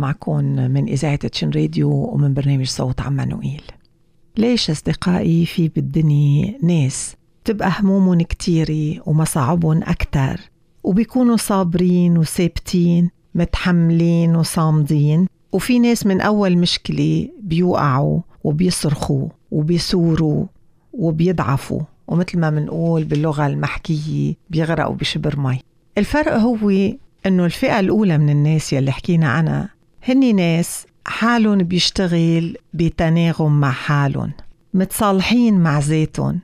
معكم من إذاعة تشين راديو ومن برنامج صوت عمانوئيل. ليش أصدقائي في بالدنيا ناس تبقى همومهم كتيرة ومصاعبهم أكتر وبيكونوا صابرين وثابتين متحملين وصامدين، وفي ناس من أول مشكلة بيوقعوا وبيصرخوا وبيثوروا وبيضعفوا، ومثل ما منقول باللغة المحكية بيغرقوا بشبر مي. الفرق هو إنه الفئة الأولى من الناس يلي حكينا عنها هني ناس حالهم بيشتغل بتناغم مع حالهم، متصالحين مع ذاتهم،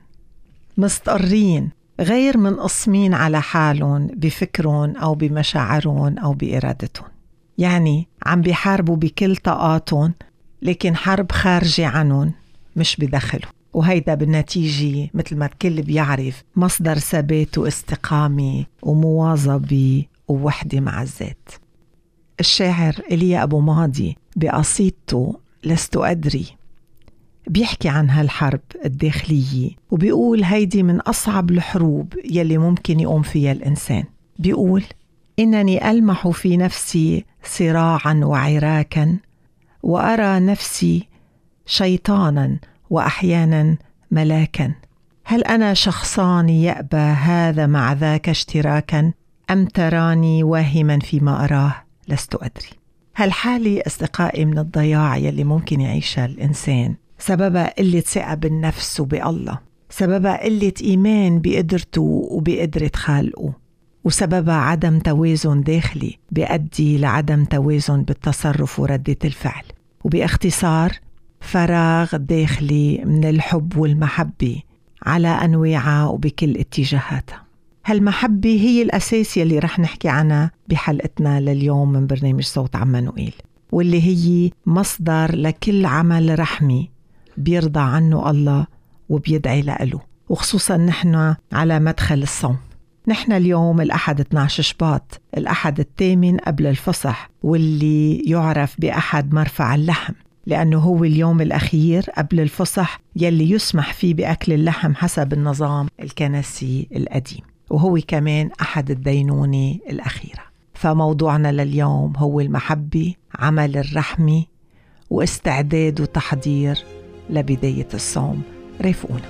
مستقرين، غير منقسمين على حالهم بفكرهم أو بمشاعرهم أو بإرادتهم. يعني عم بيحاربوا بكل طاقاتهم، لكن حرب خارجة عنهم مش بدخلهم، وهيدا بالنتيجة مثل ما الكل بيعرف مصدر ثبات واستقامة ومواظبة ووحدة مع الذات. الشاعر إيليا أبو ماضي بقصيدته لست أدري بيحكي عن هالحرب الداخلية، وبيقول هيدي من أصعب الحروب يلي ممكن يقوم فيها الإنسان. بيقول: إنني ألمح في نفسي صراعا وعراكا، وأرى نفسي شيطانا وأحيانا ملاكا. هل أنا شخصان يأبى هذا مع ذاك اشتراكا، أم تراني واهما فيما أراه؟ لست أدري. هالحالة أصدقائي من الضياع يلي ممكن يعيشها الإنسان سببها قلة ثقة بالنفس وبالله، سببها قلة إيمان بقدرته وبقدرة خالقه، وسببها عدم توازن داخلي بيؤدي لعدم توازن بالتصرف وردة الفعل، وباختصار فراغ داخلي من الحب والمحبة على أنواعها وبكل اتجاهاتها. هالمحبة هي الأساس يلي رح نحكي عنها بحلقتنا لليوم من برنامج صوت عمانوئيل، واللي هي مصدر لكل عمل رحمي بيرضى عنه الله وبيدعي له، وخصوصا نحن على مدخل الصوم. نحن اليوم الأحد 12 شباط، الأحد الثامن قبل الفصح، واللي يعرف بأحد مرفع اللحم، لأنه هو اليوم الأخير قبل الفصح يلي يسمح فيه بأكل اللحم حسب النظام الكنسي القديم، وهو كمان أحد الدينونة الأخيرة. فموضوعنا لليوم هو المحبة، عمل الرحمة، واستعداد وتحضير لبداية الصوم. رافقونا.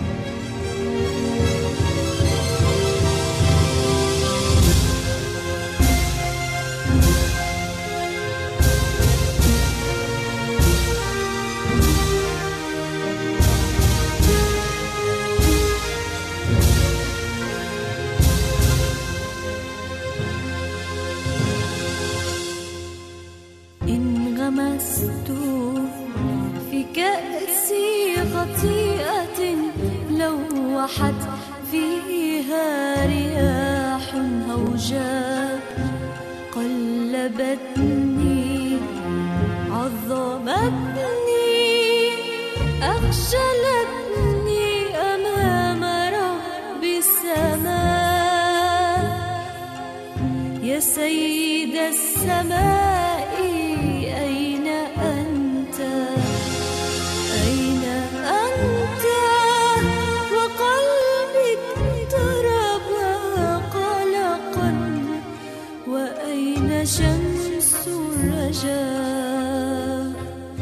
انغمست في كأس خطيئة لوحت فيها رياح هوجاء، قلبتني عظمتني أخجلتني أمام رب السماء. يا سيد السماء أين أنت؟ أين أنت؟ وقلبي اضطرب قلقا، وأين شمس الرجاء؟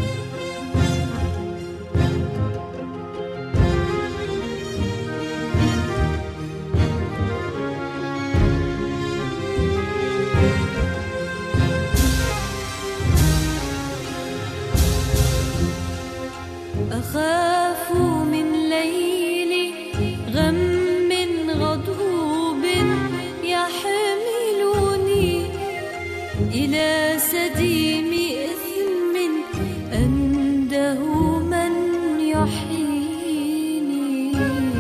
أخاف من ليل غم غضوب يحملني إلى سديم إثم أنده من يحييني.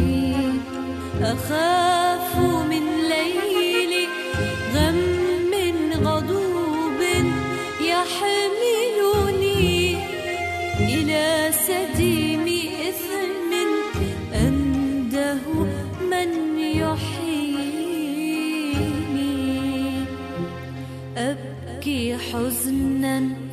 أخاف من ليل غم غضوب يحملني إلى سديم إثم أنده من يحييني. أبكي حزنا،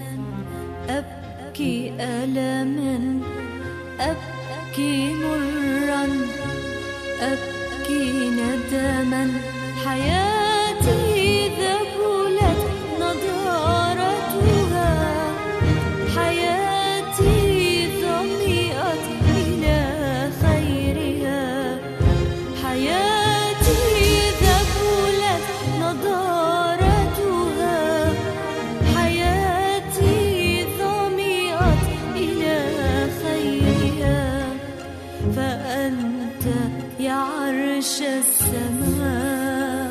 أبكي ألما، أبكي مرا، أبكي ندما. حياتي ذبلت نضارتها يا عرش السماء،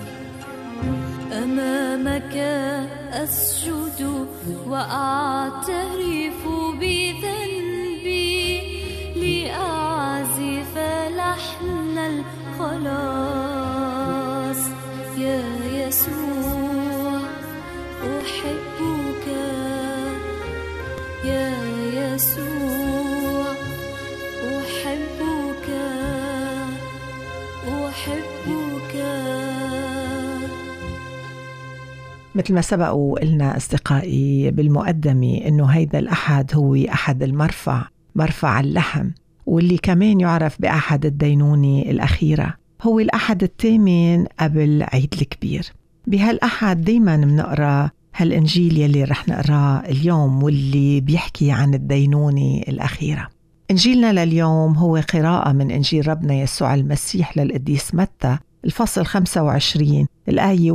أمامك أسجد وأعترف بذنبي لأعزف لحن الخلاص. يا يسوع أحبك، يا يسوع أحبك، أحبك. مثل ما سبق وقلنا أصدقائي بالمقدمة إنه هيدا الأحد هو أحد المرفع، مرفع اللحم، واللي كمان يعرف بأحد الدينونة الأخيرة، هو الأحد الثامن قبل عيد الكبير. بهالأحد دايما منقرأ هالإنجيل يلي رح نقرأ اليوم واللي بيحكي عن الدينونة الأخيرة. إنجيلنا لليوم هو قراءة من إنجيل ربنا يسوع المسيح للقديس متى، الفصل 25 الآية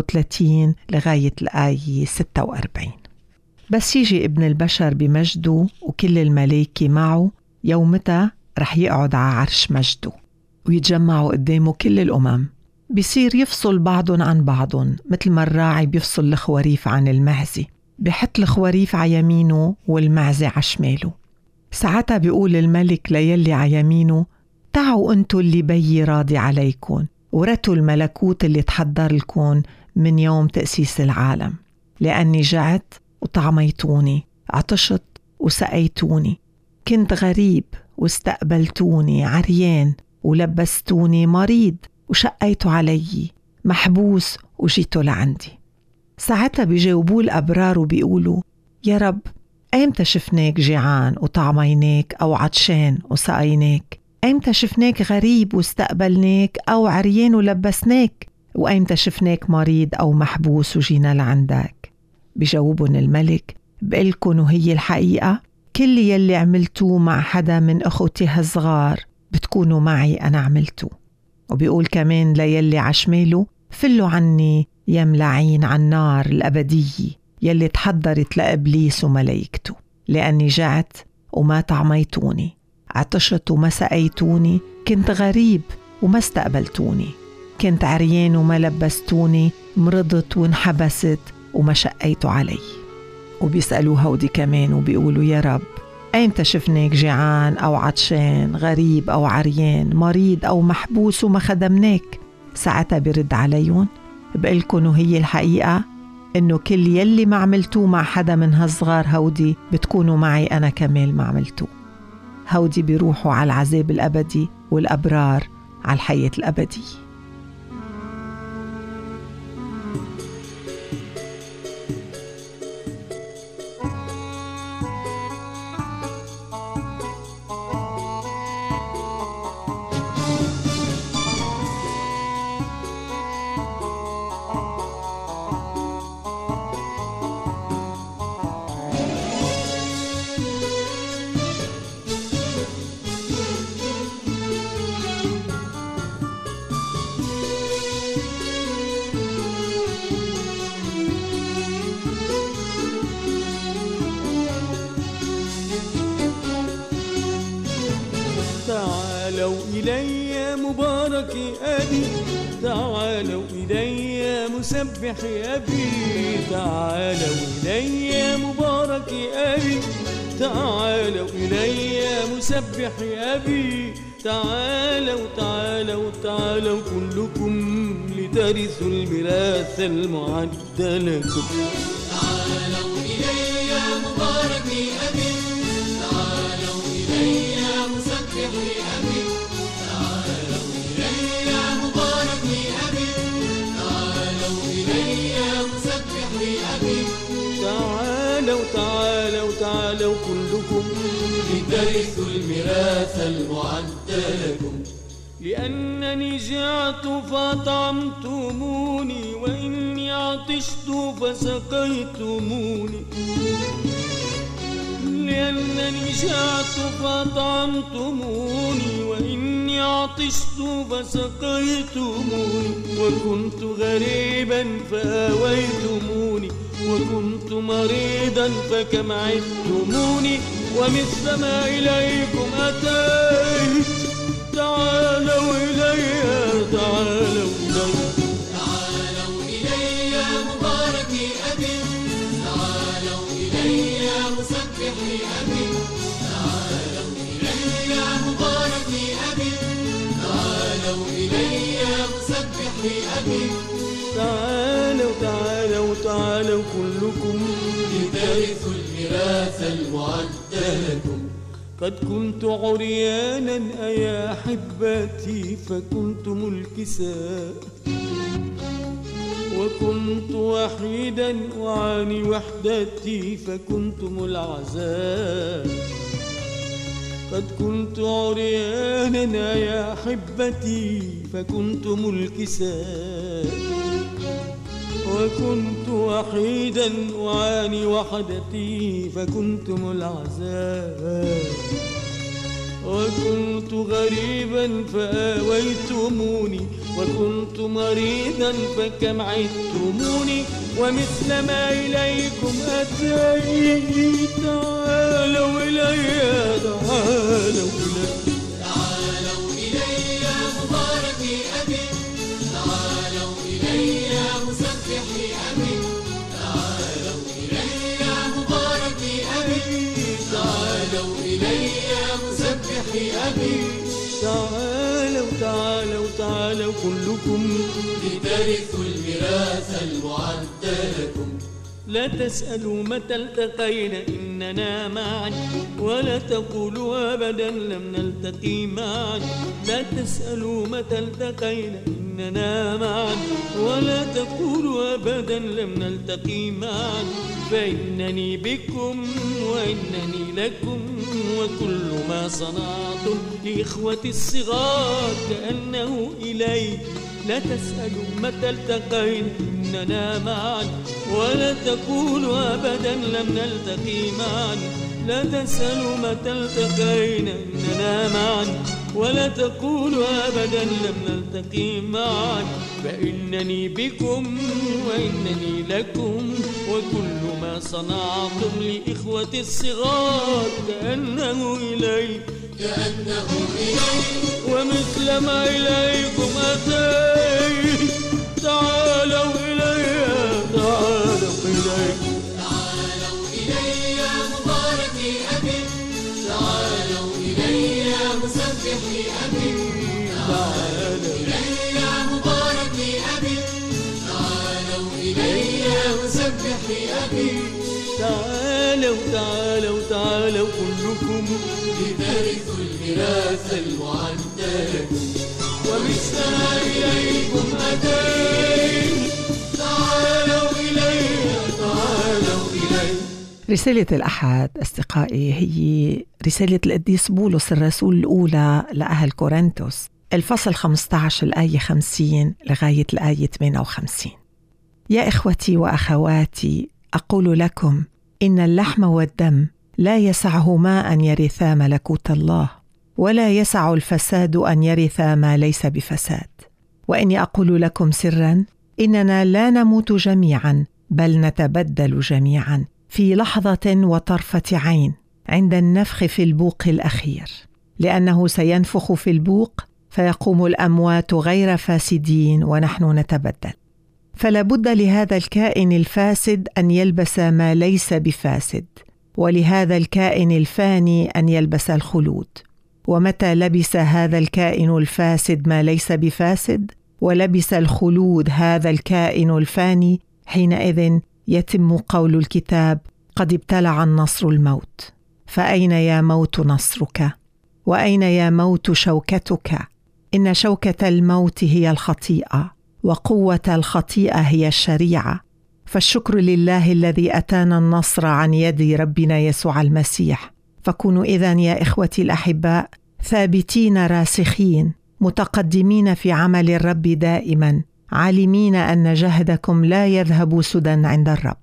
31 لغاية الآية 46. بس يجي ابن البشر بمجده وكل الملائكة معه، يومتها رح يقعد على عرش مجده ويتجمعوا قدامه كل الأمم. بيصير يفصل بعضهم عن بعضهم مثل ما الراعي بيفصل الخواريف عن المعزة، بيحط الخواريف على يمينه والمعزة على شماله. ساعتها بيقول الملك ليلي على يمينه: تعوا أنتوا اللي بيي راضي عليكم، ورثوا الملكوت اللي تحضر لكم من يوم تأسيس العالم، لأني جعت وطعميتوني، عطشت وسقيتوني، كنت غريب واستقبلتوني، عريان ولبستوني، مريض وشقيتوا علي، محبوس وجيتوا لعندي. ساعتها بيجاوبوا الأبرار وبيقولوا: يا رب، أيمتى شفناك جيعان وطعميناك أو عطشان وسقيناك؟ أيمتى شفناك غريب واستقبلناك أو عريان ولبسناك؟ وأيمتى شفناك مريض أو محبوس وجينا لعندك؟ بيجاوبون الملك: بقلكن وهي الحقيقة، كل يلي عملتوه مع حدا من أخوتي هالصغار بتكونوا معي أنا عملتوه. وبيقول كمان ليلي عشماله: فلوا عني يا ملعين عن النار الأبدية يلي تحضرت لإبليس وملايكته، لأني جعت وما طعميتوني، عطشت وما سقيتوني، كنت غريب وما استقبلتوني، كنت عريان وما لبستوني، مرضت وانحبست وما شقيتوا علي. وبيسألوا هودي كمان وبيقولوا: يا رب، أيمتى شفناك جيعان أو عطشان، غريب أو عريان، مريض أو محبوس وما خدمناك؟ ساعتها برد عليهم: بقلكن وهي الحقيقة إنه كل يلي ما عملتوه مع حدا من هالصغار هودي بتكونوا معي أنا كمال ما عملتوه. هودي بيروحوا على العذاب الأبدي والأبرار على الحياة الأبدية. تعالوا إلي مبارك أبي، تعالوا إلي مسبح أبي، تعالوا إلي مبارك أبي، تعالوا إلي مسبح أبي، تعالوا تعالوا تعالوا كلكم لترثوا الميراث المعد لكم. تعالوا إلي مبارك أبي، تعالوا إلي مسبح أبي، تعالوا إلي مبارك أبي، تعالوا إلي مسبح أبي، تعالوا تعالوا تعالوا كلكم لترثوا الميراث المعد لكم. لأنني جعت فأطعمتموني، وإني عطشت فسقيتموني، لأنني جعت فأطعمتموني، وإني عطشت فسقيتموني، وكنت غريبا فآويتموني، وكنت مريضا فكمعتموني، ومن السماء إليكم أتيت. تعالوا إلي تعالوا إلي تعالوا إلي مباركي أبي، تعالوا إلي مسبحي أبي، تعالوا إلي مباركي أبي، تعالوا إلي مسبحي أبي. تعالوا تعالوا تعالوا كلكم لترثوا الميراث المعد لكم. قد كنت عريانا أيا أحبتي فكنتم الكساء، وكنت وحيدا وعاني وحدتي فكنتم العزاء. قد كنت عريانا يا أحبتي فكنتم الكساء، وكنت وحيدا وعاني وحدتي فكنتم العزاء. وكنت غريبا فآويتموني، وكنت مريضا فكم عدتموني، ومثل ما إليكم أتيت. تعالوا إلي تعالوا إلي تعالوا إلي مباركي أبي، تعالوا إلي مسبحي أبي، تعالوا إلي مباركي أبي، تعالوا إلي مسبحي أبي. تعالوا تعالوا تعالوا كلكم لترثوا الميراث المعد لكم. لا تسألوا متى التقينا إننا معا، ولا تقولوا أبدا لم نلتقي معا. لا تسألوا متى التقينا إننا معا، ولا تقولوا أبدا لم نلتقي معا. فإنني بكم وإنني لكم، وكل ما صنعتم لإخوتي الصغار كأنه إلي. لا تسألوا متى التقينا إننا معا، ولا تقولوا أبدا لم نلتقي معا. لا تسألوا متى التقينا إننا معا، ولا تقولوا أبدا لم نلتقي معا. فإنني بكم وإنني لكم، وكل ما صنعتم لإخوتي الصغار كأنه إلي، كأنه إلي، ومثل ما إليكم أتيت. تعالوا إلي تعالوا إلي تعالوا إلي مباركي أبي، تعالوا إلي مسبحي أبي، تعالوا إلي مباركي أبي، تعالوا إلي مسبحي أبي. تعالوا تعالوا تعالوا كلكم لترثوا الميراث المعد لكم. ومثل ما إليكم أتيت. تعالوا إلي تعالوا إلي. رسالة الأحد أصدقائي هي رسالة القديس بولس الرسول الأولى لأهل كورنثوس، الفصل 15 الآية 50 لغاية الآية 58. يا إخوتي وأخواتي، أقول لكم إن اللحم والدم لا يسعهما أن يرثا ملكوت الله، ولا يسع الفساد أن يرثا ما ليس بفساد. وإني أقول لكم سرا، إننا لا نموت جميعا، بل نتبدل جميعا في لحظة وطرفة عين عند النفخ في البوق الأخير، لأنه سينفخ في البوق فيقوم الأموات غير فاسدين ونحن نتبدل. فلا بد لهذا الكائن الفاسد أن يلبس ما ليس بفاسد، ولهذا الكائن الفاني أن يلبس الخلود. ومتى لبس هذا الكائن الفاسد ما ليس بفاسد، ولبس الخلود هذا الكائن الفاني، حينئذ يتم قول الكتاب: قد ابتلع النصر الموت. فأين يا موت نصرك؟ وأين يا موت شوكتك؟ إن شوكة الموت هي الخطيئة، وقوة الخطيئة هي الشريعة. فالشكر لله الذي أتانا النصر عن يد ربنا يسوع المسيح. فكونوا إذن يا إخوتي الأحباء ثابتين راسخين، متقدمين في عمل الرب دائما، عالمين أن جهدكم لا يذهب سدى عند الرب.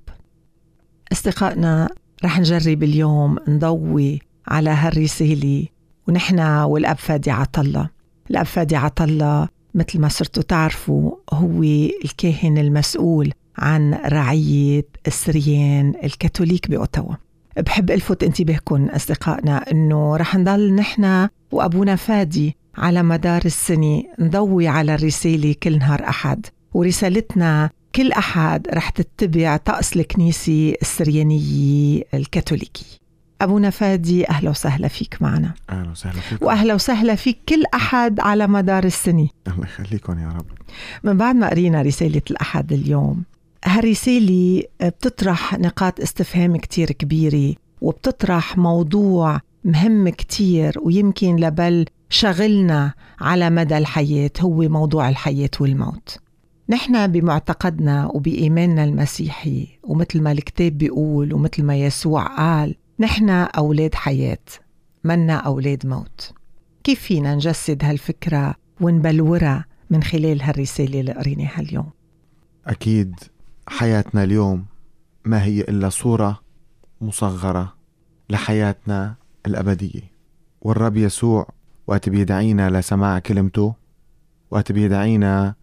أصدقائنا، رح نجرب اليوم نضوي على هالرسالة، ونحن والأب فادي عطلة. الأب فادي عطلة مثل ما صرتوا تعرفوا هو الكاهن المسؤول عن رعية السريان الكاثوليك بأوتاوا. بحب ألفت انتباهكم أصدقائنا أنه رح نضل نحن وأبونا فادي على مدار السنة نضوي على الرسالة كل نهار أحد، ورسالتنا كل أحد رح تتبع طقس الكنيسة السريانية الكاثوليكي. أبونا فادي، أهلا وسهلا فيك معنا. أهلا وسهلا فيك. وأهلا وسهلا فيك كل أحد على مدار السنة. الله يخليكم يا رب. من بعد ما قرينا رسالة الأحد اليوم، هالرسالة بتطرح نقاط استفهام كتير كبيرة، وبتطرح موضوع مهم كتير ويمكن لبل شغلنا على مدى الحياة، هو موضوع الحياة والموت. نحن بمعتقدنا وبإيماننا المسيحي، ومثل ما الكتاب بيقول ومثل ما يسوع قال، نحن أولاد حياة منا أولاد موت. كيف فينا نجسد هالفكرة ونبلورها من خلال هالرسالة اللي قريناها اليوم؟ أكيد حياتنا اليوم ما هي إلا صورة مصغرة لحياتنا الأبدية، والرب يسوع وقت بيدعينا لسماع كلمته، وقت بيدعينا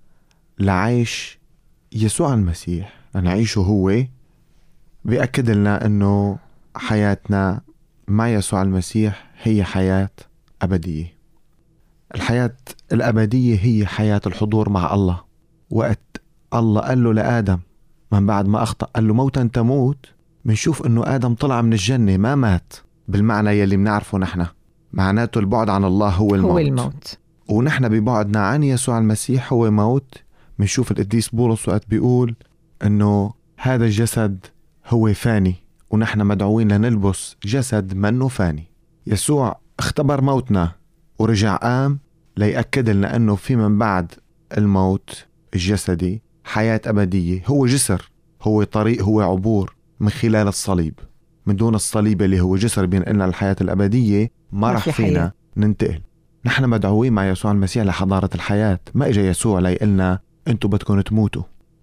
لعيش يسوع المسيح لنعيشه هو، بيأكد لنا أنه حياتنا مع يسوع المسيح هي حياة أبدية. الحياة الأبدية هي حياة الحضور مع الله. وقت الله قال له لآدم من بعد ما أخطأ، قال له موتا تموت، منشوف أنه آدم طلع من الجنة ما مات بالمعنى يلي منعرفه نحن، معناته البعد عن الله هو الموت. ونحن ببعدنا عن يسوع المسيح هو موت. منشوف القديس بولس وقت بيقول أنه هذا الجسد هو فاني، ونحن مدعوين لنلبس جسد منه فاني. يسوع اختبر موتنا ورجع قام ليأكد لنا أنه في من بعد الموت الجسدي حياة أبدية. هو جسر، هو طريق، هو عبور من خلال الصليب. من دون الصليب اللي هو جسر بينقلنا الحياة الأبدية ما رح فينا ننتقل. نحن مدعوين مع يسوع المسيح لحضارة الحياة. ما إجا يسوع ليقلنا أنتوا بدكم تموتوا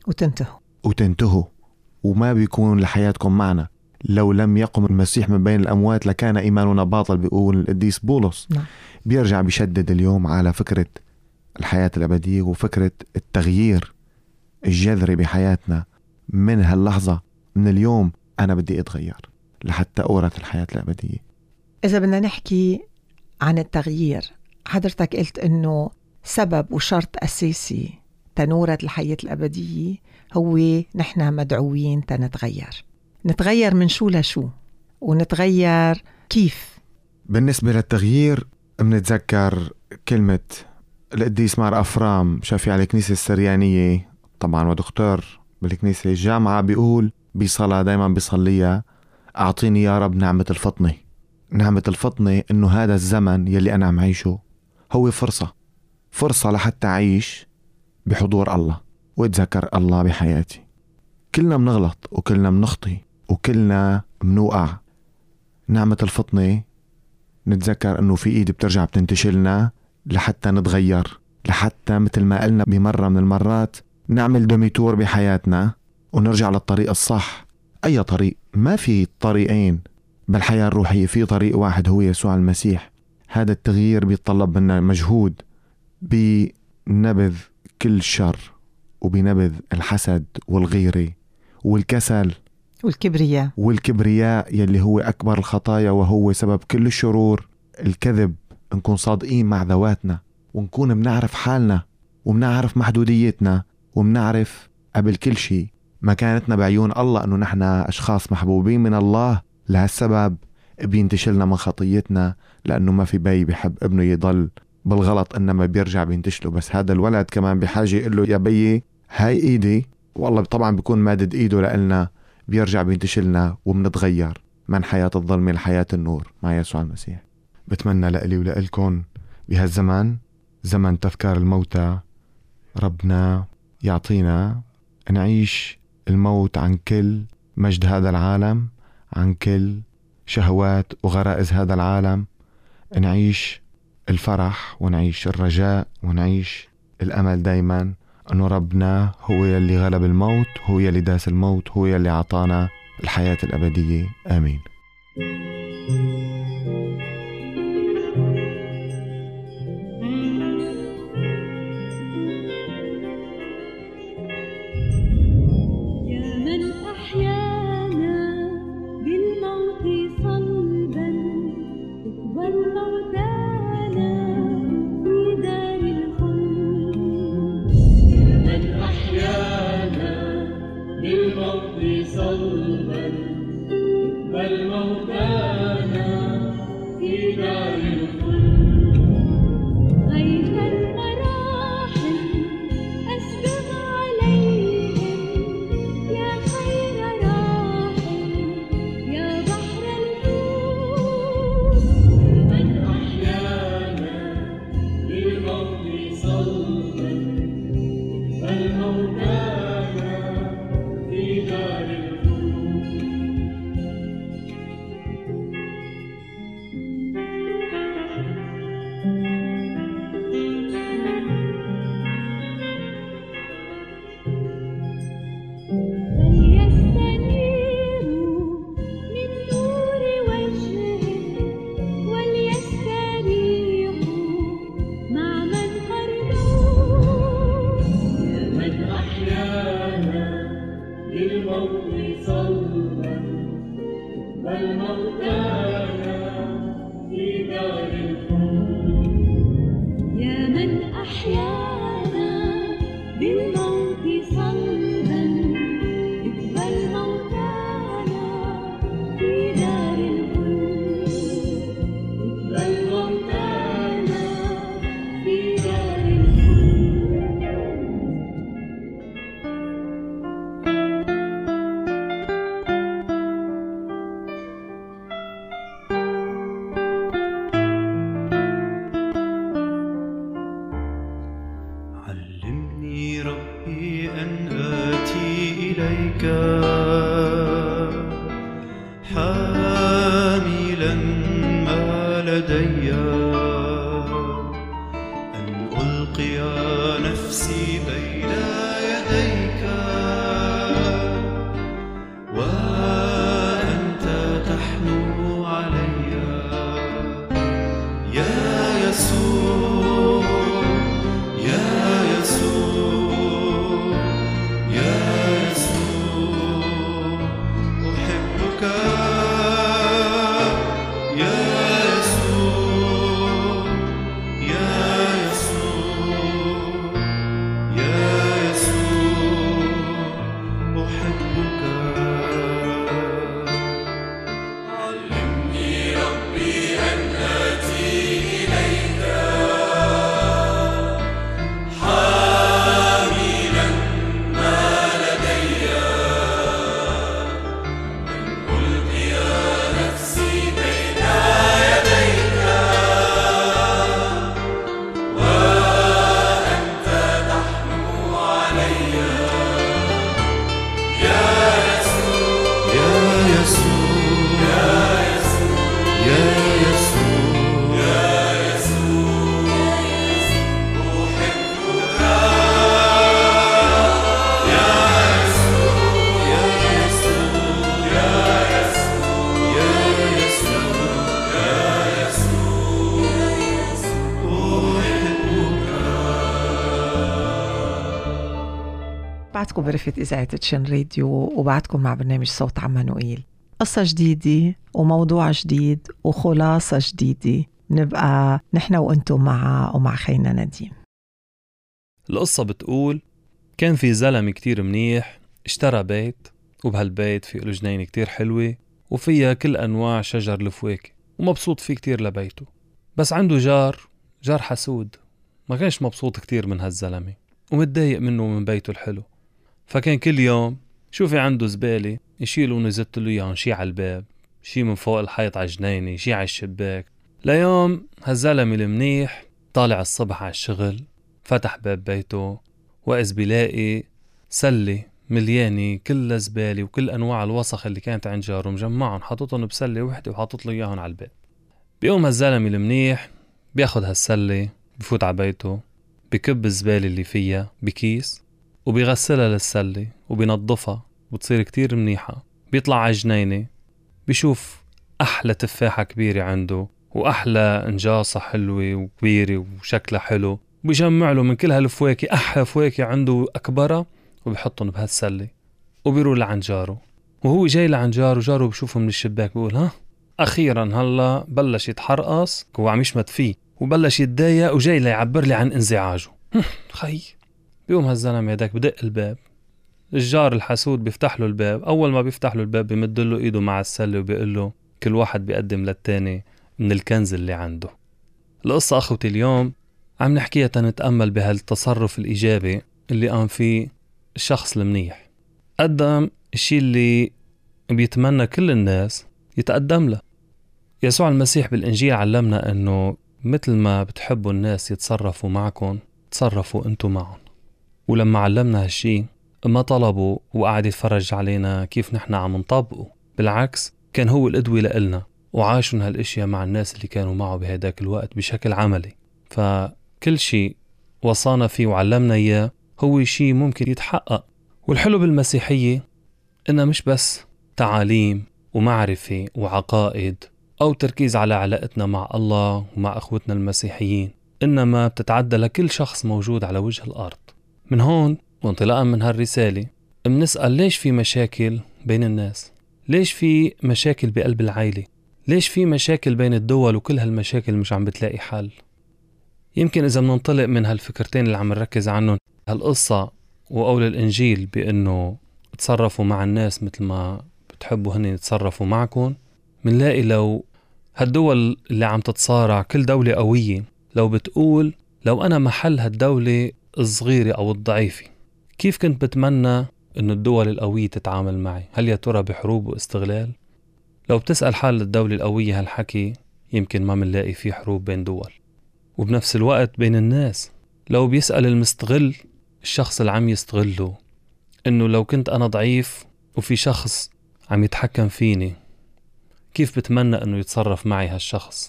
وتنتهوا وما بيكون لحياتكم معنا. لو لم يقم المسيح من بين الأموات لكان إيماننا باطل، بيقول القديس بولس. بيرجع بيشدد اليوم على فكرة الحياة الأبدية وفكرة التغيير الجذري بحياتنا. من هاللحظة، من اليوم أنا بدي أتغير لحتى أورث الحياة الأبدية. إذا بدنا نحكي عن التغيير، حضرتك قلت إنه سبب وشرط أساسي تنورث الحياة الأبدية هو نحن مدعوين تنتغير. نتغير من شو لشو؟ ونتغير كيف؟ بالنسبة للتغيير بنتذكر كلمة القديس مار أفرام شافي على الكنيسة السريانية طبعا ودكتور بالكنيسة الجامعة، بيقول بصلاة دايما بيصليها: أعطيني يا رب نعمة الفطنة. نعمة الفطنة إنه هذا الزمن يلي أنا عم عيشه هو فرصة لحتى أعيش بحضور الله واتذكر الله بحياتي. كلنا بنغلط وكلنا بنخطي وكلنا بنوقع. نعمة الفطنة نتذكر أنه في إيد بترجع بتنتشلنا لحتى نتغير، لحتى مثل ما قلنا بمرة من المرات نعمل دميتور بحياتنا ونرجع للطريق الصح. أي طريق؟ ما في طريقين بالحياة الروحية، في طريق واحد هو يسوع المسيح. هذا التغيير بيتطلب منا مجهود بنبذ كل شر وبنبذ الحسد والغيرة والكسل والكبرياء يلي هو أكبر الخطايا وهو سبب كل الشرور. الكذب، نكون صادقين مع ذواتنا ونكون بنعرف حالنا وبنعرف محدوديتنا وبنعرف قبل كل شيء مكانتنا بعيون الله، أنه نحن أشخاص محبوبين من الله. لهالسبب بينتشلنا من خطيتنا، لأنه ما في بي بيحب ابنه يضل بالغلط إنما بيرجع بينتشله. بس هذا الولد كمان بحاجة يقول له يا بيي هاي إيدي، والله طبعا بيكون مادد إيده لنا، بيرجع بينتشلنا وبنتغير من حياة الظلمة لحياة النور مع يسوع المسيح. بتمنى لإلي ولإلكم بهالزمن، زمن تذكار الموتى، ربنا يعطينا نعيش الموت عن كل مجد هذا العالم، عن كل شهوات وغرائز هذا العالم، نعيش الفرح ونعيش الرجاء ونعيش الأمل دايما أنه ربنا هو يلي غلب الموت، هو يلي داس الموت، هو يلي عطانا الحياة الأبدية. آمين. صلبا تقبل موتانا لدي أن ألقي نفسي بين يديك وأنت تحنو علي يا يسوع يا يسوع يا يسوع أحبك يا يسوع يا يسوع يا يسوع أحبك علمني ربي أن آتي إليك حاملا ما لدي أن ألقي نفسي بين يديك وأنت تحنو علي يا يسوع يا يسوع يا يسوع يا يسوع يا يسوع أحبك يا يسوع يا يسوع يا يسوع يا يسوع يا يسوع أحبك. بعدكم برفقة إذاعة تشين راديو وبعدكم مع برنامج صوت عمانوئيل، قصة جديدة وموضوع جديد وخلاصة جديدة نبقى نحن وانتم ومع خينا نديم. القصة بتقول كان في زلمة كتير منيح اشترى بيت، وبهالبيت في له جنينة كتير حلوة وفيها كل أنواع شجر الفواكه ومبسوط فيه كتير لبيته. بس عنده جار حسود ما كانش مبسوط كتير من هالزلمة ومتضايق منه من بيته الحلو، فكان كل يوم شوفي عنده زبالة يشيلوا ونزت له إياهم، شي على الباب، شي من فوق الحيط على الجنينة، شي على الشباك. ليوم هالزلمة المنيح طالع الصبح على الشغل، فتح باب بيته وإذ بيلاقي سلة مليانة كل زبالة وكل أنواع الوسخ اللي كانت عند جاره مجمعهم حاططهم بسلة وحدة وحاطط له إياهم على الباب. بيقوم هالزلمة المنيح بياخد هالسلة، بفوت على بيته، بكب الزبالة اللي فيها بكيس وبيغسلها للسلة وبينظفها وبتصير كتير منيحة. بيطلع على جنينة بيشوف أحلى تفاحة كبيرة عنده وأحلى انجاصة حلوة وكبيرة وشكلها حلو، بيجمع له من كل هالفواكه أحلى فواكه عنده أكبرها وبيحطهم بهالسلة وبيروح لعند جاره. وهو جاي لعند جاره بيشوفه من الشباك بيقول ها أخيرا هلا بلش يتحرقص، هو عم يشمت فيه وبلش يتضايق وجاي ليعبر لي عن انزعاجه. خي بيقوم هالزلمة هداك بدق الباب، الجار الحسود بيفتح له الباب. أول ما بيفتح له الباب بيمد له إيده مع السلة وبيقول له كل واحد بيقدم للتاني من الكنز اللي عنده. القصة أخوتي اليوم عم نحكيها تنتأمل بهالتصرف الإيجابي اللي قام فيه الشخص المنيح، قدم الشيء اللي بيتمنى كل الناس يتقدم له. يسوع المسيح بالإنجيل علمنا أنه مثل ما بتحبوا الناس يتصرفوا معكم تصرفوا أنتوا معهم، ولما علمنا هالشي ما طلبوا وقعد يتفرج علينا كيف نحن عم نطبقه، بالعكس كان هو القدوة لإلنا وعاشوا هالاشياء مع الناس اللي كانوا معه بهداك الوقت بشكل عملي. فكل شيء وصانا فيه وعلمنا إياه هو شيء ممكن يتحقق. والحلو بالمسيحية إنها مش بس تعاليم ومعرفة وعقائد أو تركيز على علاقتنا مع الله ومع أخوتنا المسيحيين، إنما بتتعدى لكل شخص موجود على وجه الأرض. من هون وانطلاقا من هالرسالة بنسأل ليش في مشاكل بين الناس؟ ليش في مشاكل بقلب العائلة؟ ليش في مشاكل بين الدول وكل هالمشاكل مش عم بتلاقي حل؟ يمكن إذا مننطلق من هالفكرتين اللي عم نركز عنهم، هالقصة وقول الإنجيل بأنه تصرفوا مع الناس مثل ما بتحبوا هن يتصرفوا معكم، منلاقي لو هالدول اللي عم تتصارع كل دولة قوية لو بتقول لو أنا محل هالدولة الصغيرة أو الضعيفة كيف كنت بتمنى إنه الدول القوية تتعامل معي؟ هل يا ترى بحروب واستغلال؟ لو بتسأل حال الدولة القوية هالحكي يمكن ما منلاقي فيه حروب بين دول. وبنفس الوقت بين الناس لو بيسأل المستغل الشخص اللي عم يستغله إنه لو كنت أنا ضعيف وفي شخص عم يتحكم فيني كيف بتمنى إنه يتصرف معي هالشخص؟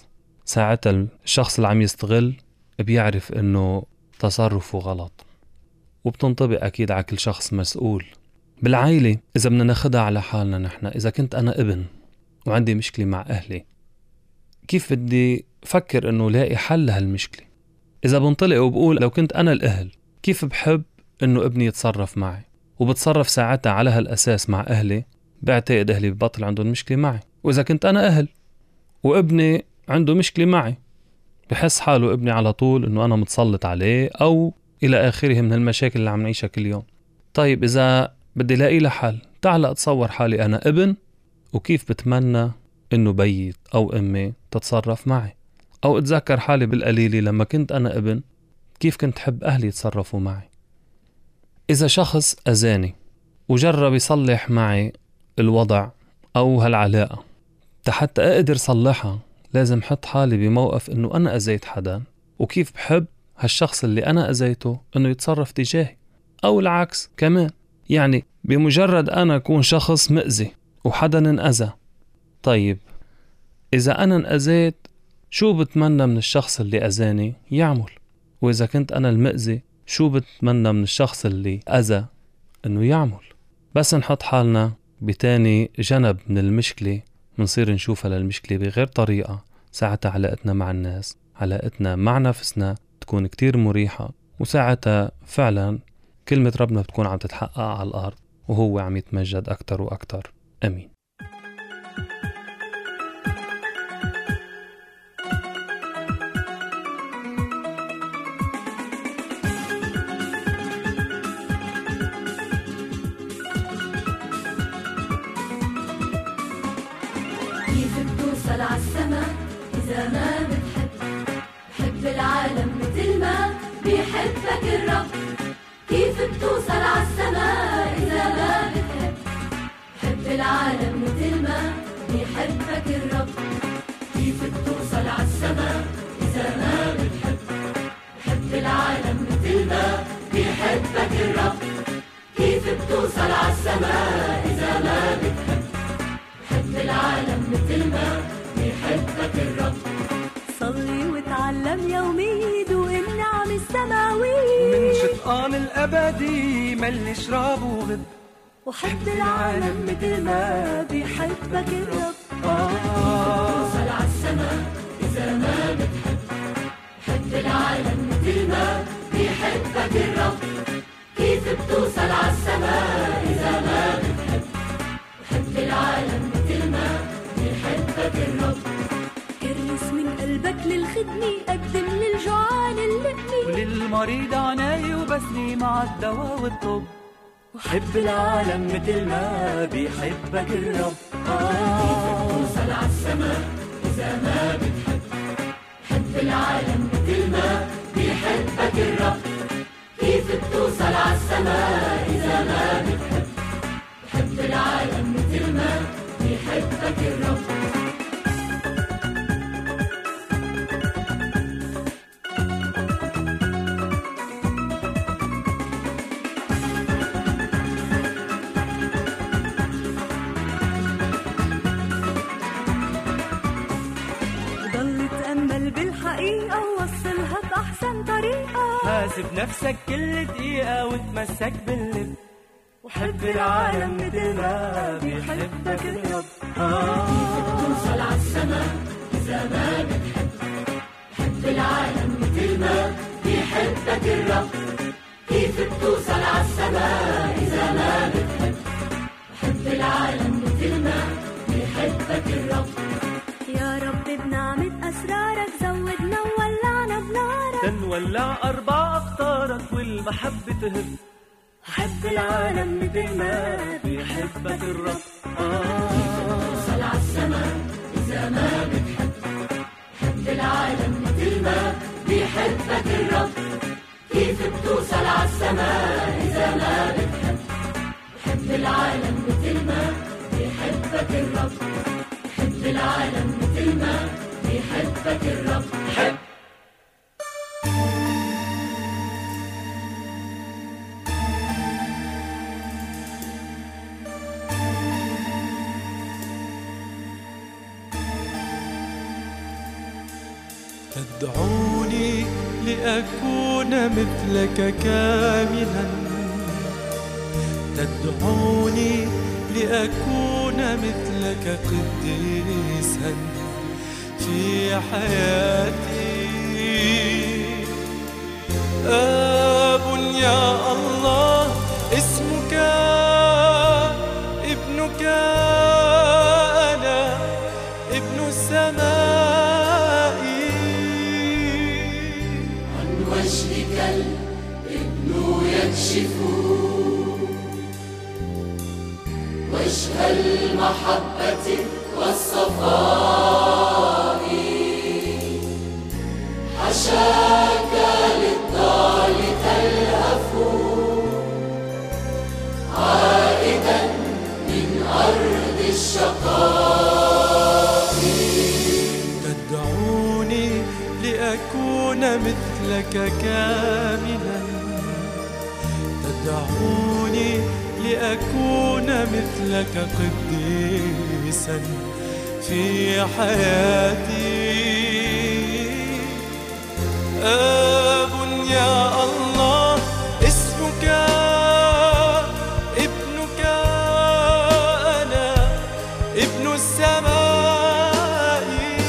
ساعتها الشخص اللي عم يستغل بيعرف إنه تصرفه غلط، وبتنطبق أكيد على كل شخص مسؤول. بالعائلة إذا بدنا ناخدها على حالنا نحن، إذا كنت أنا ابن وعندي مشكلة مع أهلي، كيف بدي فكر إنه لاقي حل لهالمشكلة؟ إذا بنطلق وبقول لو كنت أنا الأهل كيف بحب إنه ابني يتصرف معي، وبتصرف ساعتها على هالأساس مع أهلي، بعتقد أهلي ببطل عندهم مشكلة معي. وإذا كنت أنا أهل وابني عنده مشكلة معي، بحس حاله ابني على طول إنه أنا متسلط عليه أو إلى آخره من المشاكل اللي عم نعيشها كل يوم. طيب إذا بدي لاقي له حل، تعال أتصور حالي أنا ابن وكيف بتمنى إنه بيي أو أمي تتصرف معي، أو أتذكر حالي بالقليلة لما كنت أنا ابن كيف كنت حب أهلي يتصرفوا معي. إذا شخص أذاني وجرب يصلح معي الوضع أو هالعلاقة، حتى أقدر صلحها لازم حط حالي بموقف إنه أنا أذيت حدا وكيف بحب هالشخص اللي أنا أذيته إنه يتصرف تجاهي، أو العكس كمان. يعني بمجرد أنا أكون شخص مأذي وحدا انأذى، طيب إذا أنا انأذيت شو بتمنى من الشخص اللي أذاني يعمل؟ وإذا كنت أنا المأذي شو بتمنى من الشخص اللي أذى إنه يعمل؟ بس نحط حالنا بتاني جنب من المشكلة، منصير نشوفها للمشكلة بغير طريقة. ساعتها علاقتنا مع الناس، علاقتنا مع نفسنا تكون كتير مريحة، وساعتها فعلا كلمة ربنا بتكون عم تتحقق على الأرض وهو عم يتمجد أكتر وأكتر. أمين. كيف بتوصل عالسما إذا ما بتحب؟ حب العالم مثل ما بيحبك الرب. كيف بتوصل عالسما إذا ما بتحب؟ حب العالم مثل ما بيحبك الرب. كيف بتوصل عالسما إذا ما بتحب؟ حب العالم مثل ما بيحبك الرب. كيف بتوصل عالسما إذا ما بتحب؟ حب العالم مثل ما بيحبك الرب. صلي وتعلم يومي دوق النعم السماوية، من شطآن الأبدي ملي شراب وغد، وحب العالم مثل ما بيحبك الرب. توصل عالسما إذا ما بتحب؟ حب العالم مثل ما بيحبك الرب. كيف بتوصل عالسما إذا ما بتحب؟ حب العالم مثل ما بيحبك الرب. كرس من قلبك للخدمة، قدم للجوعان اللقمة، وللمريض عناية وبسني مع الدواء والطب. وحب العالم مثل ما بيحبك الرب. توصل عالسما إذا ما بتحب؟ حب العالم مثل ما بيحبك الرب. كيف بتوصل عالسما إذا ما بتحب؟ حب العالم مثل ما بيحبك الرب. ضل تأمل بالحقيقة ووصلها بأحسن طريقة. حاسب نفسك كل دقيقة وتمسك باللب، وحب العالم مثل ما بيحبك الرب. توصل عالسما إذا ما بتحب؟ حب العالم مثل ما بيحبك الرب. كيف بتوصل عالسما إذا ما بتحب؟ حب العالم مثل ما بيحبك الرب. يا رب بنعمة أسرارك زودنا وولعنا بنارك، تنولع 4 أقطارك والمحبة تهب. حب العالم مثل ما بيحبك الرب. توصل عالسما إذا ما بتحب؟ حب العالم مثل ما بيحبك الرب. كيف بتوصل عالسما إذا ما بتحب؟ حب العالم مثل ما بيحبك الرب. حب العالم مثل ما بيحبك الرب. حب تدعوني لأكون مثلك كاملا، تدعوني لأكون مثلك قديسا في حياتي. آب يا الله اسمك، ابنك أنا ابن السماء. عن وجهك الابن يكشف وجه المحبة والصفاء، حشاك للضال تلهف عائدا من أرض الشقاء. تدعوني لأكون مثلك كاملا، تدعوني لأكون مثلك قديسا في حياتي. آب يا الله اسمك، ابنك أنا ابن السماء.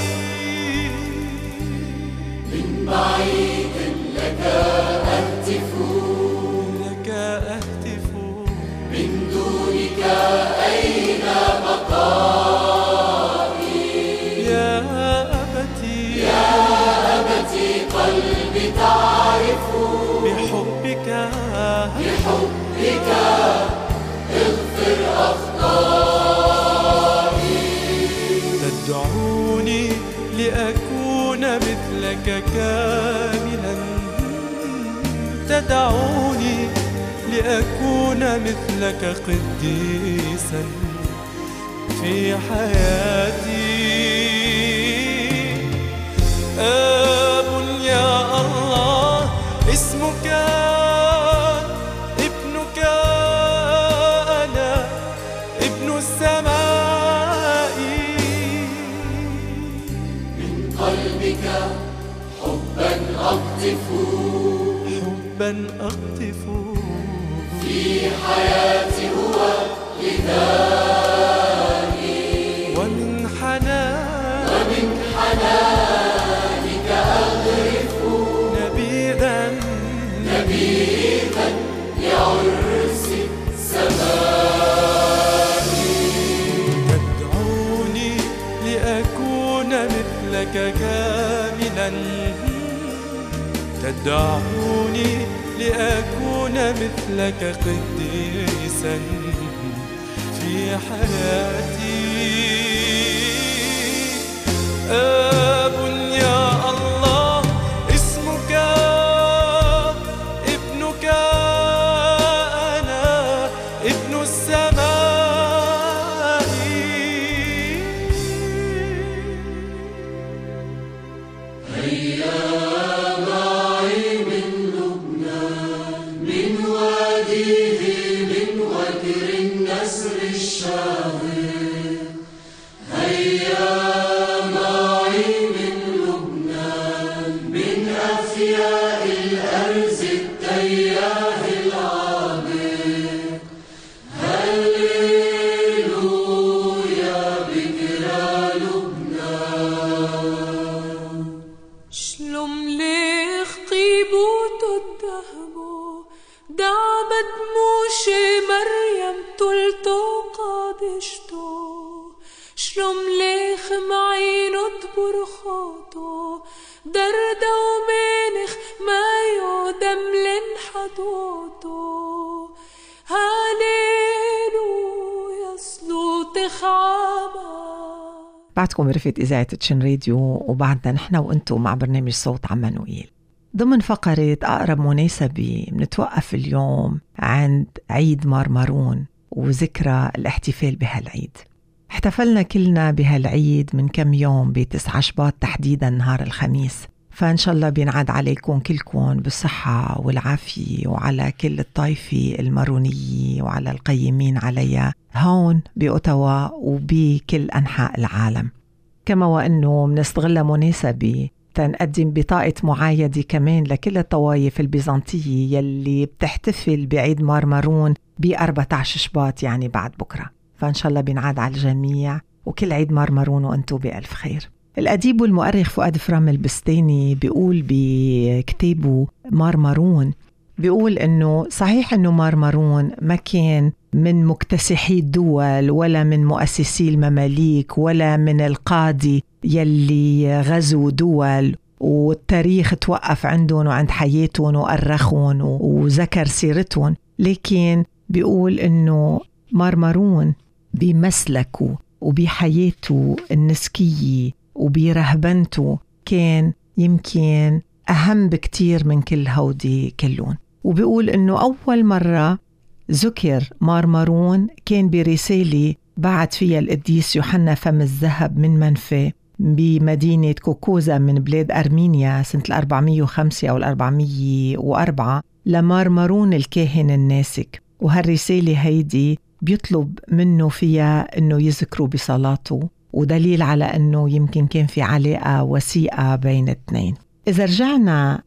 من بعيد لك أهتف، لك أهتف، من دونك أين بقائي. يا أبتي، يا أبتي قلبي تعرف بحبك، بحبك اغفر أخطائي. تدعوني لأكون مثلك كاملا، تدعوني لأكون مثلك قديسا في حياتي. آب يا الله اسمك، ابنك أنا ابن السماء. من قلبك حبا أقطف، حبا أقطف في حياتي هو غذائي. ومن حنانك أغرف نبيذا لعرس السماء. تدعوني لأكون مثلك كاملا، تدعوني لأكون مثلك قديسا في حياتي. آب يا الله اسمك، ابنك أنا ابن السماء. من واديه من وكر النسر الشاهق، هيا معي من لبنان، من أفياء الأرز التياه العابق. هللويا بكرا لبنان. شلوم ليخ طيبوت الذهبو دعبت موشي مريم تلتو قادشتو. شلوم ليخ معينو تبرخوتو دردو منخ ما يودملن حدوتو. هاليلويا صلوتخ عبا. بعدكم رفقة إذاعة تشن راديو، وبعدنا نحن وإنتو مع برنامج صوت عمانوئيل. ضمن فقرة أقرب مناسبة منتوقف اليوم عند عيد مارمارون وذكرى الاحتفال بهالعيد. احتفلنا كلنا بهالعيد من كم يوم ب9 شباط تحديدا نهار الخميس، فإن شاء الله بينعاد عليكم كلكم بالصحة والعافية، وعلى كل الطائفة المارونية وعلى القيمين عليها هون بأوتاوا وبكل أنحاء العالم. كما وأنه منستغل مناسبة تنقدم بطاقة معايدة كمان لكل الطوائف البيزنطية يلي بتحتفل بعيد مارمرون ب14 شباط، يعني بعد بكرة. فإن شاء الله بينعاد على الجميع، وكل عيد مارمرون وأنتم بألف خير. الأديب والمؤرخ فؤاد فرام البستاني بيقول بكتابه مارمرون، بيقول إنه صحيح إنه مارمرون ما كان من مكتسحي الدول ولا من مؤسسي المماليك ولا من القادة يلي غزوا دول والتاريخ توقف عندهم وعند حياتهم وأرخهم وذكر سيرتهم، لكن بيقول إنه مارمرون بمسلكه وبحياته النسكية وبرهبنته كان يمكن أهم بكتير من كل هودي كلون. وبيقول إنه أول مرة ذكر مارمرون كان برسالة بعت فيها القديس يوحنا فم الذهب من منفى بمدينة كوكوزا من بلاد أرمينيا سنة 405 أو 404 لمارمرون الكاهن الناسك. وهالرسالة هيدي بيطلب منه فيها إنه يذكروا بصلاته، ودليل على أنه يمكن كان في علاقة وثيقة بين الاثنين. إذا رجعنا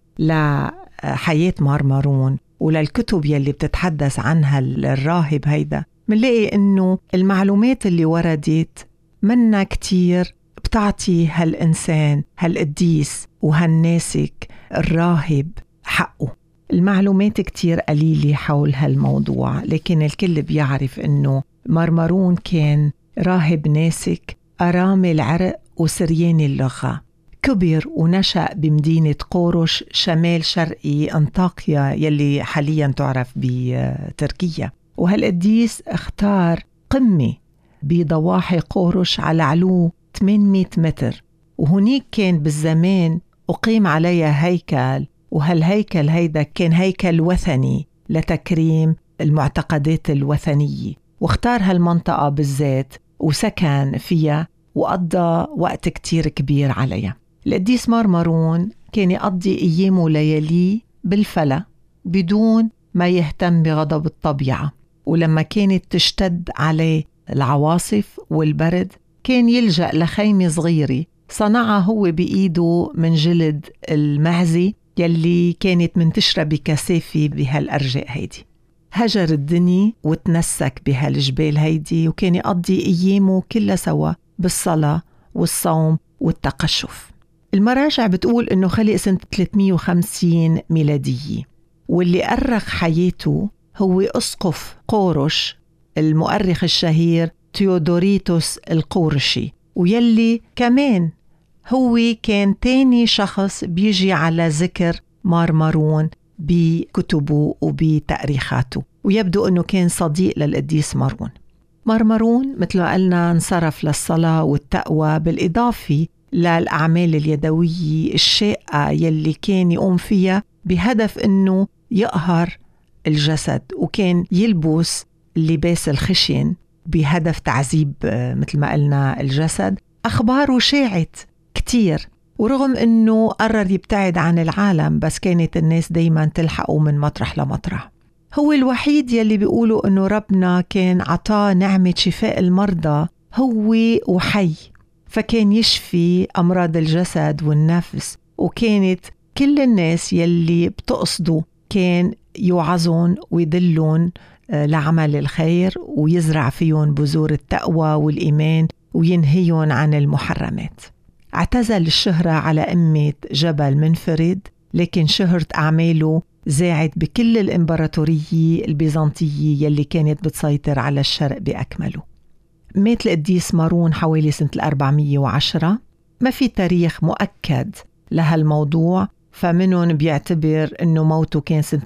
لحياة مارمرون وللكتب يلي بتتحدث عنها الراهب هيدا، منلاقي أنه المعلومات اللي وردت منا كتير بتعطي هالإنسان هالقديس وهالناسك الراهب حقه. المعلومات كتير قليلة حول هالموضوع، لكن الكل بيعرف أنه مارمرون كان راهب ناسك أرامي العرق وسرياني اللغة. كبر ونشأ بمدينة قورش شمال شرقي أنطاكيا يلي حاليا تعرف بتركيا. وهالقديس اختار قمة بضواحي قورش على علو 800 متر، وهنيك كان بالزمان أقيم عليها هيكل، وهالهيكل هيدا كان هيكل وثني لتكريم المعتقدات الوثنية. واختار هالمنطقة بالذات وسكن فيها وقضى وقت كتير كبير عليها. القديس مارمرون كان يقضي أيام وليالي بالفلا بدون ما يهتم بغضب الطبيعة، ولما كانت تشتد عليه العواصف والبرد كان يلجأ لخيمة صغيرة صنعها هو بإيده من جلد المعزة يلي كانت منتشرة بكثافة بهالأرجاء هيدي. هجر الدنيا وتنسك بهالجبال هيدي، وكان يقضي أيامه كلها سوا بالصلاة والصوم والتقشف. المراجع بتقول إنه خلق سنة 350 ميلادية، واللي أرخ حياته هو أسقف قورش المؤرخ الشهير تيودوريتوس القورشي، ويلي كمان هو كان تاني شخص بيجي على ذكر مارمرون بكتبه وبتأريخاته، ويبدو أنه كان صديق للقديس مارمرون مثل ما قلنا انصرف للصلاة والتقوى، بالإضافة للأعمال اليدوية الشاقة يلي كان يقوم فيها بهدف أنه يقهر الجسد، وكان يلبس اللباس الخشن بهدف تعذيب مثل ما قلنا الجسد. أخباره شاعت كتير، ورغم أنه قرر يبتعد عن العالم بس كانت الناس دايما تلحقه من مطرح لمطرح. هو الوحيد يلي بيقولوا أنه ربنا كان عطاه نعمة شفاء المرضى هو وحي، فكان يشفي أمراض الجسد والنفس، وكانت كل الناس يلي بتقصدوا كان يوعظون ويدلون لعمل الخير ويزرع فيهم بذور التقوى والإيمان وينهيون عن المحرمات. اعتزل الشهرة على قمة جبل منفرد، لكن شهرة أعماله زاعت بكل الإمبراطورية البيزنطية يلي كانت بتسيطر على الشرق بأكمله. مات القديس مارون حوالي سنة 410. ما في تاريخ مؤكد لهالموضوع، فمنهم بيعتبر أنه موته كان سنة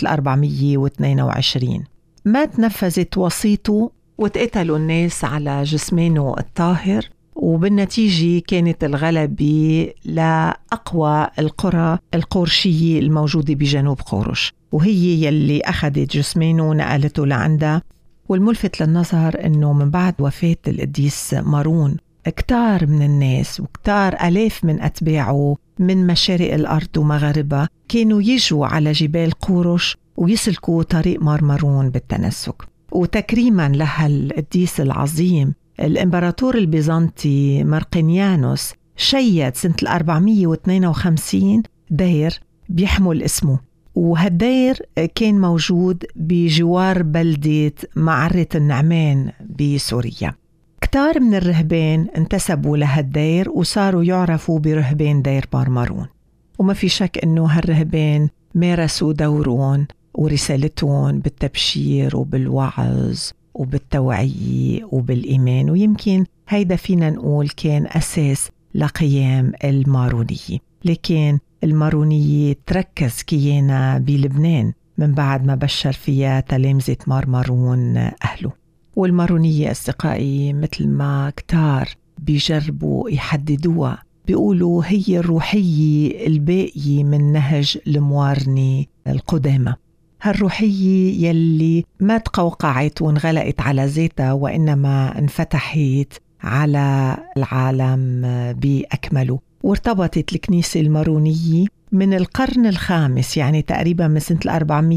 422. ما تنفذت وصيته وتقتلوا الناس على جسمانه الطاهر، وبالنتيجة كانت الغلبة لأقوى القرى القورشية الموجودة بجنوب قورش، وهي يلي أخذت جسمانه ونقلته لعندها. والملفت للنظر أنه من بعد وفاة القديس مارون كتار من الناس وكتار ألاف من أتباعه من مشارق الأرض ومغاربها كانوا يجوا على جبال قورش ويسلكوا طريق مارمرون بالتنسك. وتكريما لها القديس العظيم، الإمبراطور البيزنطي مارقينيانوس شيد سنة 452 دير بيحمل اسمه، وهالدير كان موجود بجوار بلدة معرة النعمان بسوريا. كتار من الرهبان انتسبوا لهالدير وصاروا يعرفوا برهبان دير مارمرون، وما في شك أنه هالرهبان مارسوا دورهم ورسالتهم بالتبشير وبالوعظ وبالتوعية وبالإيمان، ويمكن هيدا فينا نقول كان أساس لقيام المارونية. لكن المارونية تركز كيانا بلبنان من بعد ما بشر فيها تلامذة مارمرون أهله. والمارونية أصدقائي مثل ما كتار بيجربوا يحددوها، بيقولوا هي الروحية الباقية من نهج الموارنة القدامى، هالروحية يلي ما تقوقعت وانغلقت على ذاتها، وإنما انفتحت على العالم بأكمله. وارتبطت الكنيسة المارونية من القرن الخامس، يعني تقريبا من سنة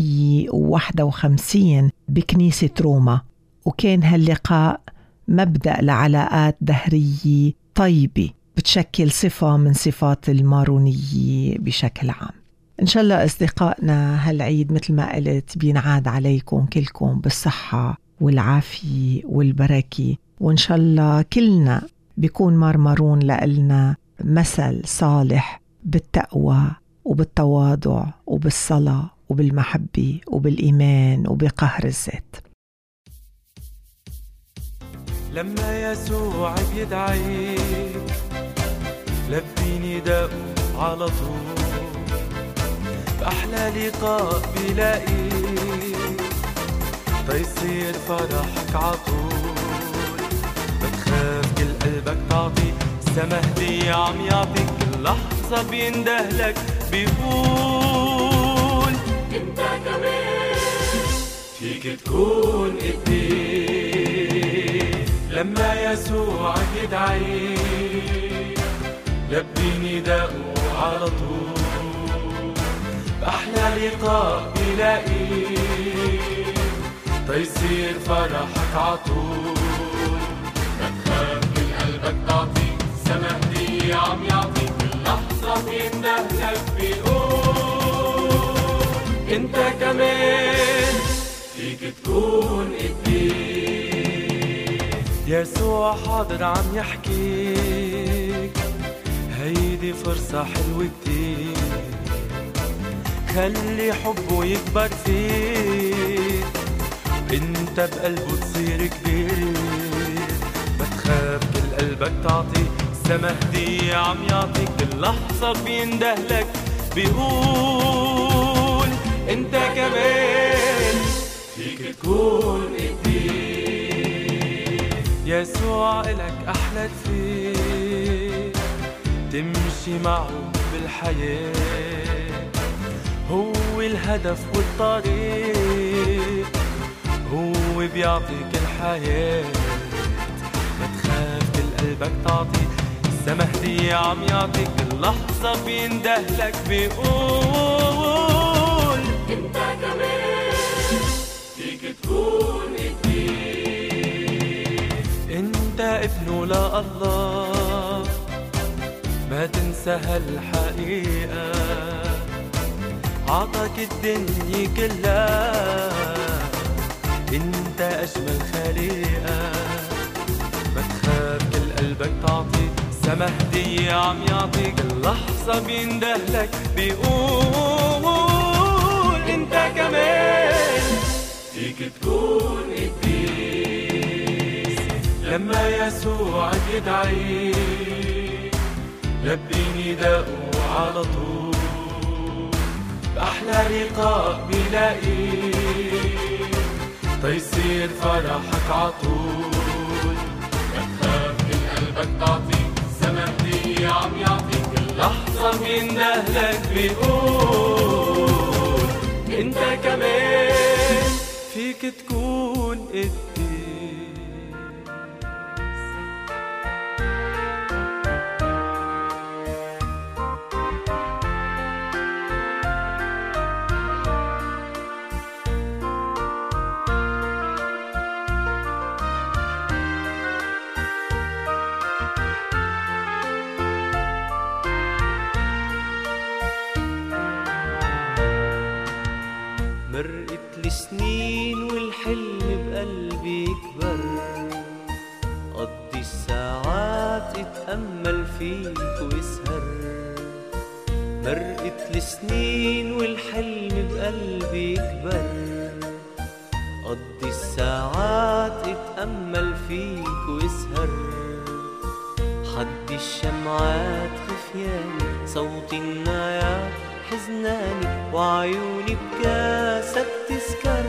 451 بكنيسة روما، وكان هاللقاء مبدأ لعلاقات دهرية طيبة بتشكل صفة من صفات المارونية بشكل عام. إن شاء الله أصدقائنا هالعيد مثل ما قلت بينعاد عليكم كلكم بالصحة والعافية والبركة، وإن شاء الله كلنا بيكون مارمرون لنا مثل صالح بالتقوى وبالتواضع وبالصلاة وبالمحبة وبالإيمان وبقهر الذات. لما يسوع بيدعيك لبي نداءه على طول، بأحلى لقاء بلاقيك تيصير فرحك عطول. بتخاف كل قلبك تعطي السما هدية عم يعطيك، كل لحظة بيندهلك بيقول انت كمان فيك تكون قدي. لما يسوع يدعيك لبي نداءه على طول، بأحلى لقاء بلاقيك تيصير فرحك عطول. بتخاف كل قلبك تعطي السما هدية عم يعطيك، كل لحظة بيندهلك بيقول انت كمان فيك تكون قدي. يسوع حاضر عم يحكيك، هيدي فرصة حلوة كتير، خلي حبه يكبر فيك، انت بقلبه تصير كبير. بتخاف كل قلبك تعطي السما هدية عم يعطيك، كل لحظة بيندهلك بيقول انت كمان فيك تكون قدي. يسوع إلك أحلى فيك، تمشي معه بالحياة، هو الهدف والطريق، هو بيعطيك الحياة. بتخاف كل قلبك تعطي السما هدية عم يعطيك، كل لحظة بيندهلك بيقول انت كمان فيك تكون قدي. انت ابنه لله، ما تنسى هالحقيقة، عطاك الدنيا كلها، انت اجمل خليقة. بتخاف كل قلبك تعطي السما هدية عم يعطيك، كل لحظة بيندهلك بيقول انت كمان فيك تكون قدي. لما يسوع يدعيك لبي نداءه على طول، بأحلى لقاء بلاقيك تيصير فرحك عطول. بتخاف كل قلبك تعطي السما هدية عم يعطيك، كل لحظة بيندهلك بيقول انت كمان فيك تكون قدي. مرقت السنين والحلم بقلبي يكبر، قضي الساعات اتأمل فيك واسهر. مرقت السنين والحلم بقلبي يكبر، قضي الساعات اتأمل فيك واسهر. حد الشمعات خفياني، صوت النايات حزناني، وعيوني بكاسك تسكر.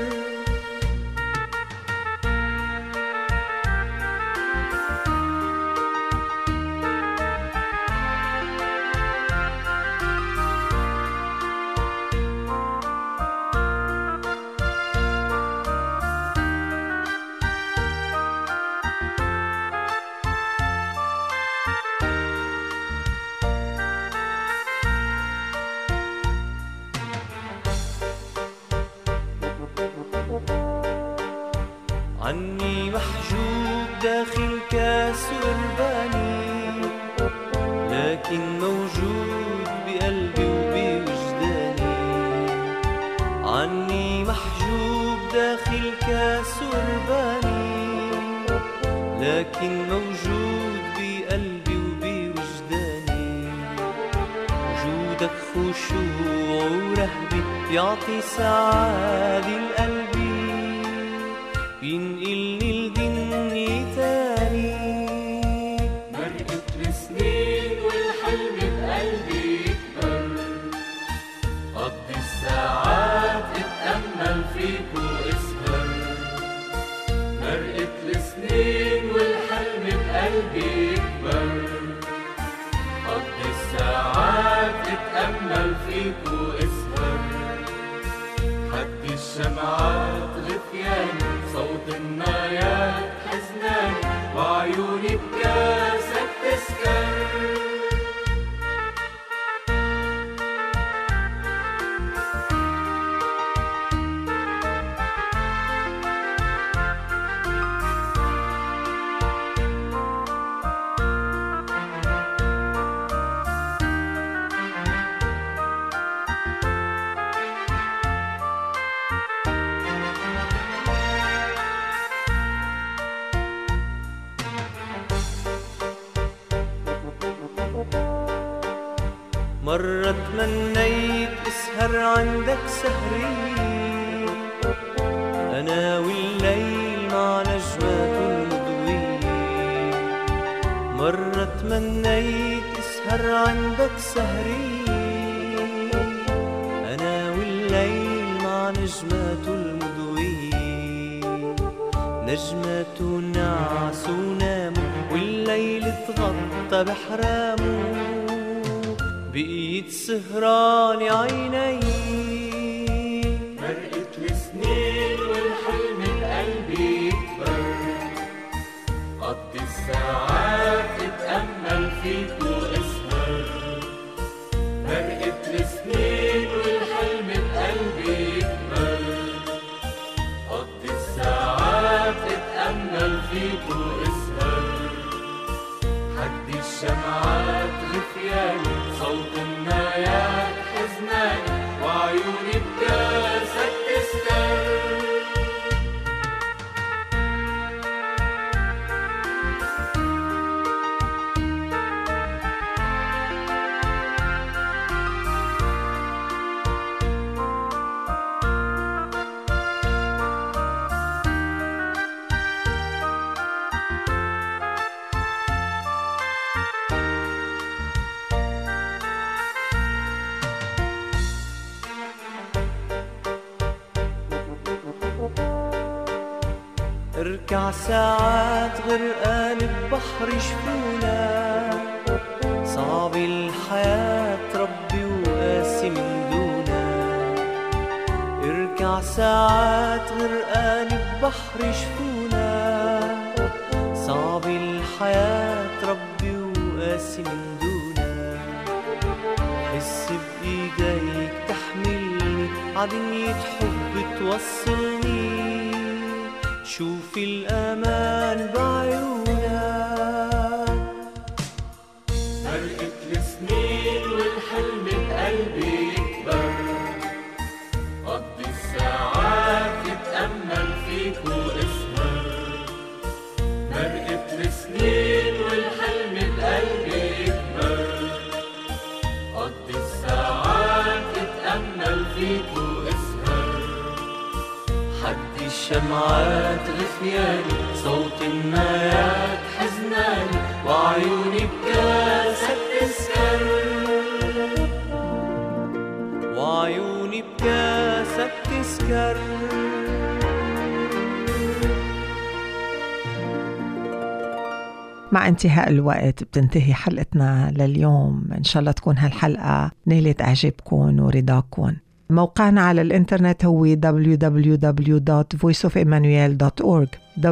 عني محجوب داخل كاس قرباني، لكن موجود بقلبي وبوجداني. عني محجوب داخل كاس قرباني، لكن موجود بقلبي وبوجداني. وجودك خشوع ورهبة بيعطي سعادة لقلبي، ينقلني لدنيا تاني. مرقت السنين والحلم بقلبي يكبر، قضي الساعات اتأمل فيك واسهر. مرقت السنين والحلم بقلبي يكبر، قضي الساعات اتأمل فيك واسهر. حد الشمعات غثياني، صوت النايات حزناني، وعيوني بكاسك تسكر. مرة تمنيت اسهر عندك سهري، أنا والليل مع نجمات المضوي. مرة تمنيت اسهر عندك سهري، أنا والليل مع نجمات المضوي. نجمات نعس وناموا، والليل تغطى بحرامه، بقيت سهران عيني. مرقت السنين والحلم بقلبي يكبر، قضي الساعات اتأمل فيك واسهر. مرقت السنين والحلم بقلبي يكبر، قضي الساعات اتأمل فيك واسهر. حد الشمعات غثياني، صوت النايات حزناني، وعيوني بكاسك تسكر. اركع ساعات غرقان ببحر شفونا، صعب الحياة ربي وقاسي من دونا. اركع ساعات غرقان ببحر شفونا، صعب الحياة ربي وقاسي من دونا. حس بإيديك تحملني عدنية حب توصلني، شوف الأمان بعيونك. مرقت السنين والحلم بقلبي يكبر، قضي قضي الساعات اتأمل فيك واسهر. حدي الشمعات غثياني، صوت النايات حزناني، وعيوني بكاسك تسكر، وعيوني بكاسك تسكر. مع انتهاء الوقت بتنتهي حلقتنا لليوم. إن شاء الله تكون هالحلقة نالت إعجابكم ورضاكم. موقعنا على الإنترنت هو www.voiceofemmanuel.org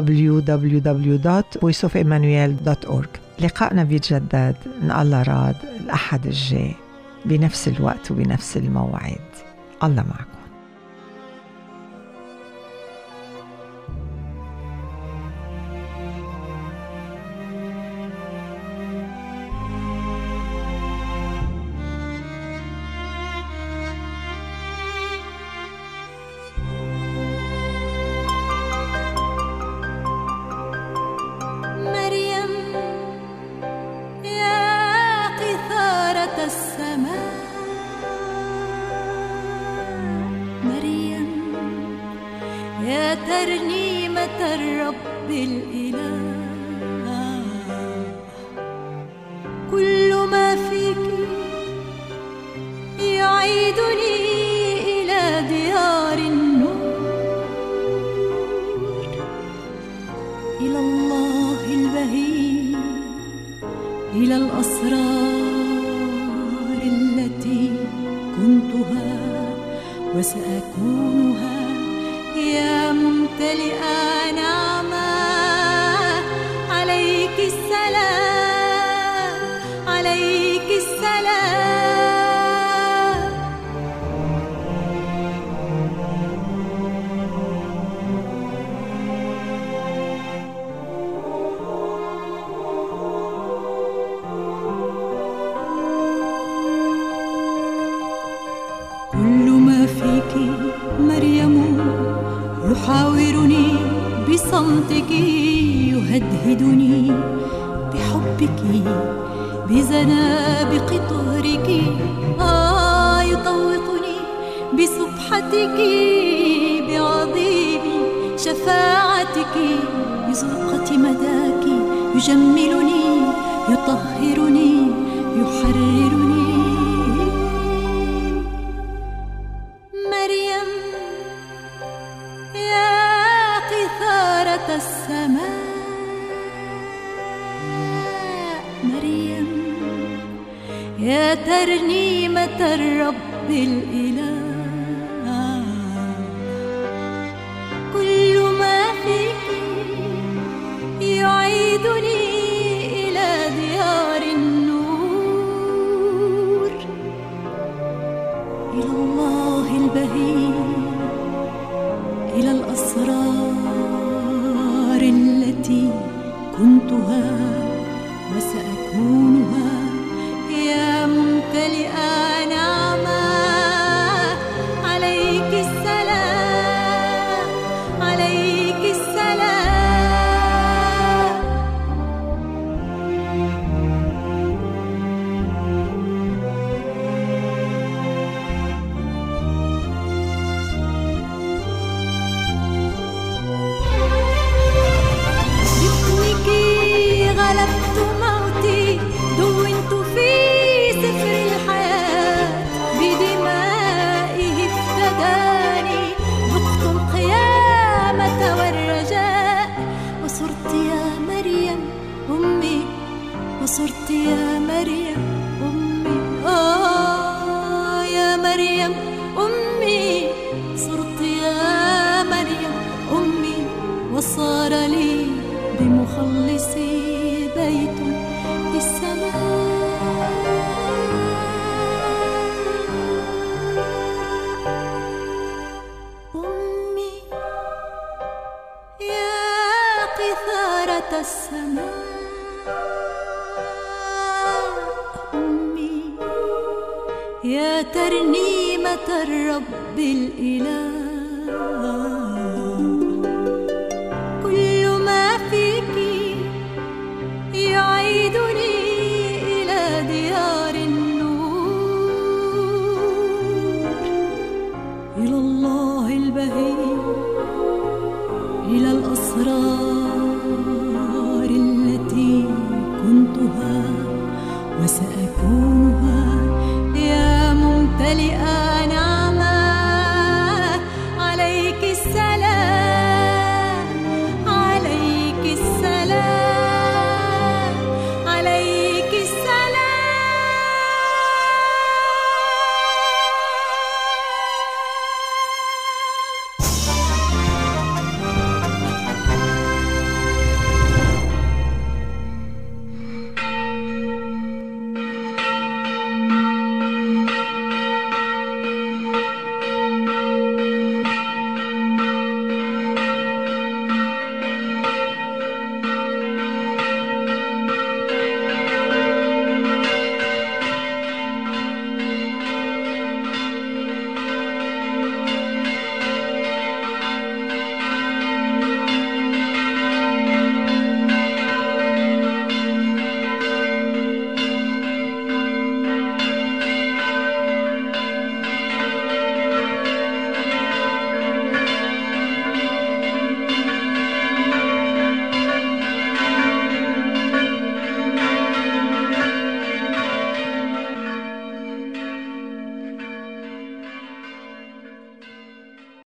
www.voiceofemmanuel.org. لقائنا بيتجدد إن الله راد الأحد الجاي بنفس الوقت وبنفس الموعد. الله معكم. ترنيمة الرب الإله، كل ما فيك يعيدني إلى ديار النور، إلى الله البهي، إلى الأسرار التي كنتها وسأكونها، يا ممتلئة نعمة. عليك السلام، عليك السلام. كل ما فيك مريم يحاورني بصمتك، يهدهدني بحبك، بزنابق طهرك، يطوقني بسبحتك، بعظيم شفاعتك، بزرقة مداك، يجملني، يطهرني، يحررني. السماء مريم، يا ترنيمة الرب الإله، كل ما فيك يعيدني إلى ديار النور، إلى الله البهي، إلى الأسرار التي كنتها وسأكونها، يا ممتلئة نعمة. عليك السلام، عليك السلام. باسمك غلبت موتي، دونت في سفر الحياة، بدمائه افتداني، ذقت القيامة والرجاء، وصرت يا مريم أمي، وصرت يا مريم أمي، يا مريم أمي، صرت يا مريم أمي، وصار لي بمخلصي بيت في السماء. أمي يا قيثارة السماء، أمي يا ترنيمة الرب الإله، كل ما فيك يعيدني إلى ديار النور، لقاك